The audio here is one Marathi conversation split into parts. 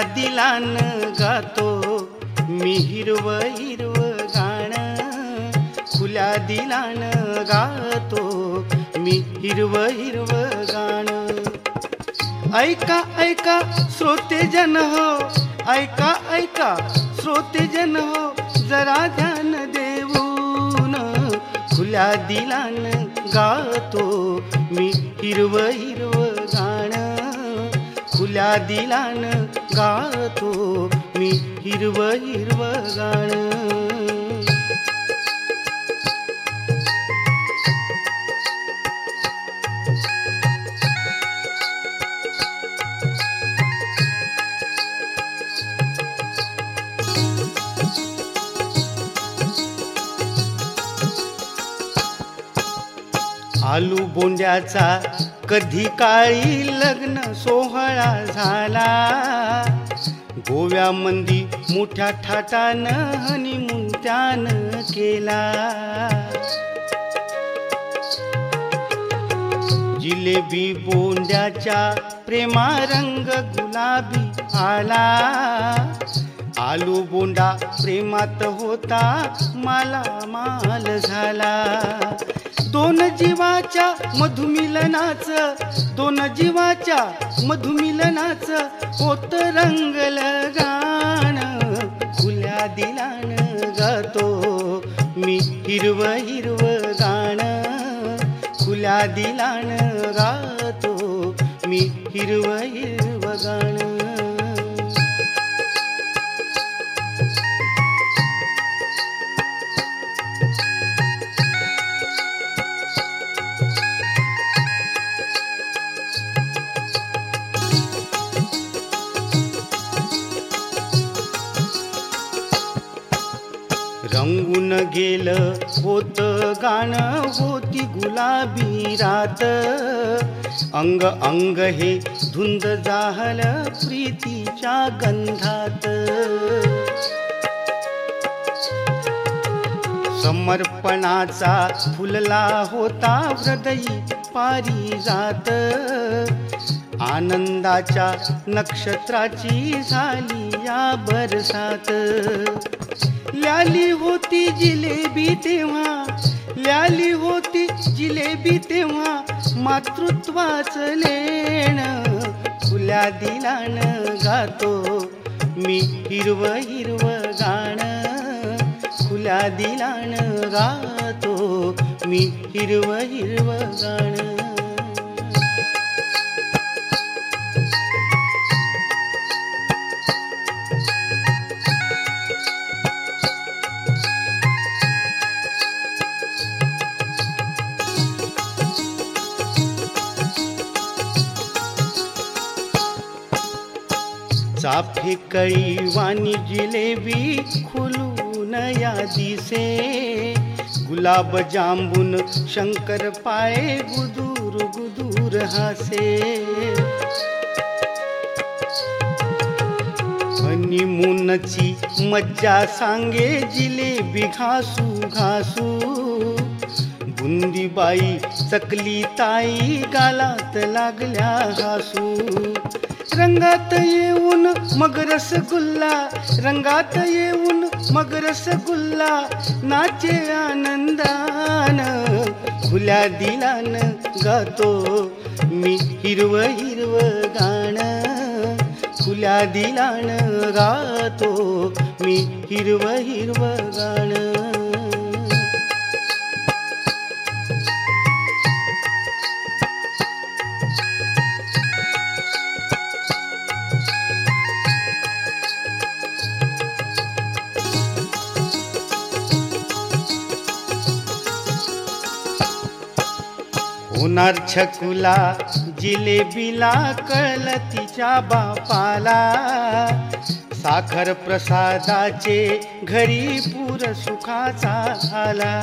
दिलान गातो मी हिरव हिरव गाणं, खुल्या दिलान गातो मी हिरव हिरव गाणं. ऐका ऐका श्रोतेजन हो, ऐका ऐका श्रोतेजन हो, जरा ध्यान देऊन खुल्या दिलान गातो मी हिरव हिरव गाणं, खुल्या दिलान गातो मी हिरव हिरव गाणं. आलू बोंड्याचा कधी काळी लग्न सोहळा झाला, गोव्यामंदी मोठ्या थाटानं हनीमून त्यानं केला. जिलेबी बोंड्याच्या प्रेमा रंग गुलाबी आला, आलू बोंडा प्रेमात होता माला माल झाला. दोन जीवाच्या मधुमिलनाचं, दोन जीवाच्या मधुमिलनाचं होत रंगलं गाणं, खुल्या दिलान गातो मी हिरव हिरव गाणं, खुल्या दिलान गातो मी हिरव हिरव गाणं. रंगून गेलं होत गाणं, होती गुलाबी रात, अंग अंग हे धुंद जाहलं प्रीतीच्या गंधात. समर्पणाचा फुलला होता हृदयी पारिजात, आनंदाच्या नक्षत्राची झाली या बरसात. ल्याली होती जिलेबी तेव्हा, ल्याली होती जिलेबी तेव्हा, मातृत्वाचं लेणं, खुल्या दिलान गातो मी हिरव हिरव गाणं, खुल्या दिलान गातो मी हिरव हिरव गाणं. चाफे कळी वाणी जिलेबी खुलून या दिसे, गुलाब जांबून शंकर पाळे गुदूर गुदूर हासे. हनीमूनची मज्जा सांगे जिलेबी घासू घासू, बुंदीबाई चकली ताई गालात लागल्या हासू. रंगात येऊन मग रसगुल्ला, रंगात येऊन मग रसगुल्ला, नाचे आनंदान, खुल्या दिलान गातो मी हिरव हिरव गाणं, खुल्या दिलान गातो मी हिरव हिरव गाणं. होणार छकुला जिलेबीला कळलं तिच्या बापाला, साखर प्रसादाचे घरी पूर सुखाचा आला.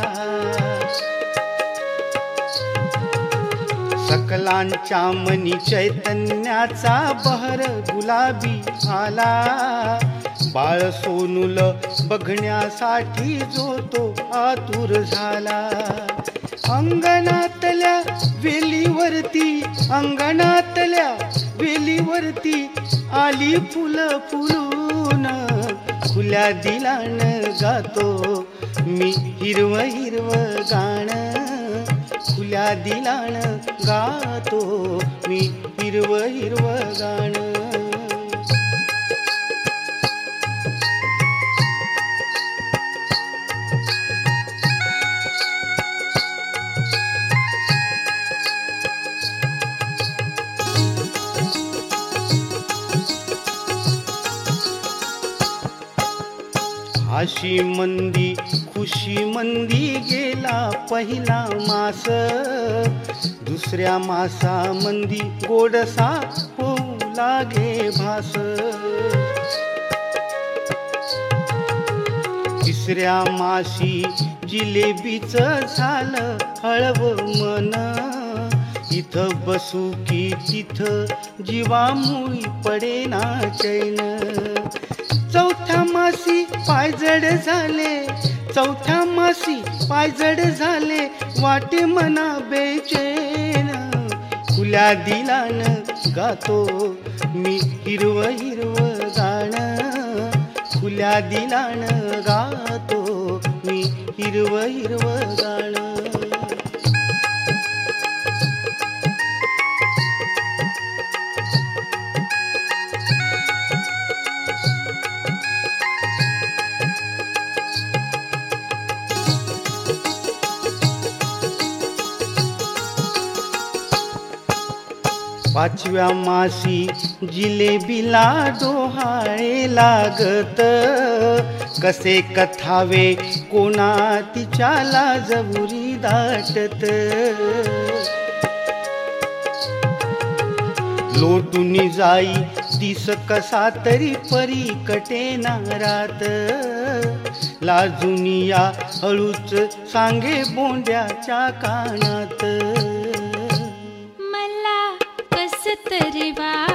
सकलांच्या मनी चैतन्याचा बहर गुलाबी आला, बाळ सोनूल बघण्यासाठी जो तो आतुर झाला. अंगणातल्या वेलीवरती, अंगणातल्या वेलीवरती आली फुलं फुलून, खुल्या दिलान गातो मी हिरव हिरव गाणं, खुल्या दिलान गातो मी हिरव हिरव गाणं. अशी मंदी खुशी मंदी गेला पहिला मास, दुसऱ्या मासा मंदी गोडसा होऊ लागे भास, तिसऱ्या माशी जिलेबीच झालं हळव मन, इथं बसू की तिथं जीवामुळी पडेना चैन. चौथ्या मासी पायजड झाले, चौथ्या मासी पायजड झाले, वाटे मना बेचैन, खुल्या दिलान गातो मी हिरव हिरव गाणं, खुल्या दिलान गातो मी हिरव हिरव गाणं. पाचव्या मासी जिलेबीला डोहाळे लागत, कसे कथावे कोणा तिच्या लाजबुरी दाटत, लोटून जाई दिस कसा तरी परी कटेना रात, लाजून या हळूच सांगे बोंड्याच्या कानात. तरी वा